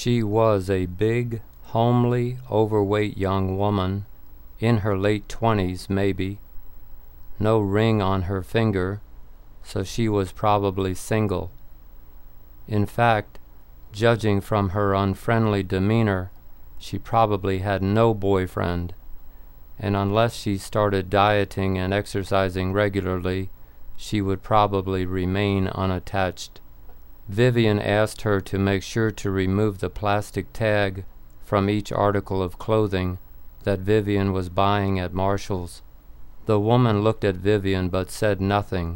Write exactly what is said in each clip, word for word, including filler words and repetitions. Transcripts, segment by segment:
She was a big, homely, overweight young woman, in her late twenties maybe. No ring on her finger, so she was probably single. In fact, judging from her unfriendly demeanor, she probably had no boyfriend, and unless she started dieting and exercising regularly, she would probably remain unattached. Vivian asked her to make sure to remove the plastic tag from each article of clothing that Vivian was buying at Marshall's. The woman looked at Vivian but said nothing.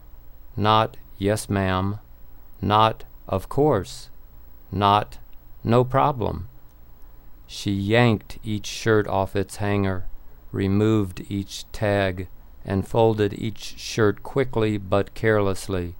Not, "Yes, ma'am," not, "Of course," not, "No problem." She yanked each shirt off its hanger, removed each tag, and folded each shirt quickly but carelessly.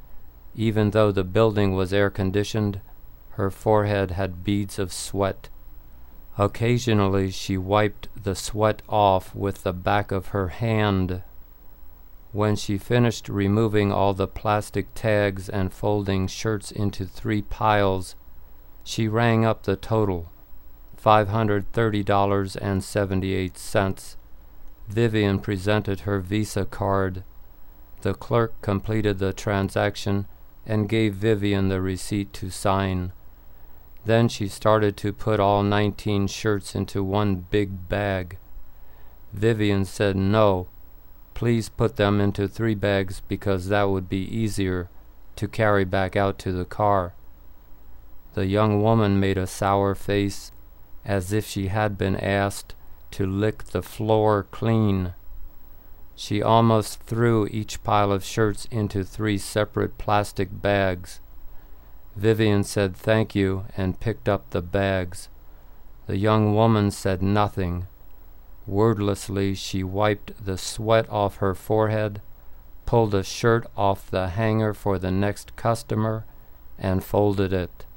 Even though the building was air-conditioned, her forehead had beads of sweat. Occasionally she wiped the sweat off with the back of her hand. When she finished removing all the plastic tags and folding shirts into three piles, she rang up the total, five hundred thirty dollars and seventy-eight cents. Vivian presented her Visa card. The clerk completed the transaction and gave Vivian the receipt to sign. Then she started to put all nineteen shirts into one big bag. Vivian said, "No, please put them into three bags because that would be easier to carry back out to the car." The young woman made a sour face, as if she had been asked to lick the floor clean. She almost threw each pile of shirts into three separate plastic bags. Vivian said thank you and picked up the bags. The young woman said nothing. Wordlessly, she wiped the sweat off her forehead, pulled a shirt off the hanger for the next customer, and folded it.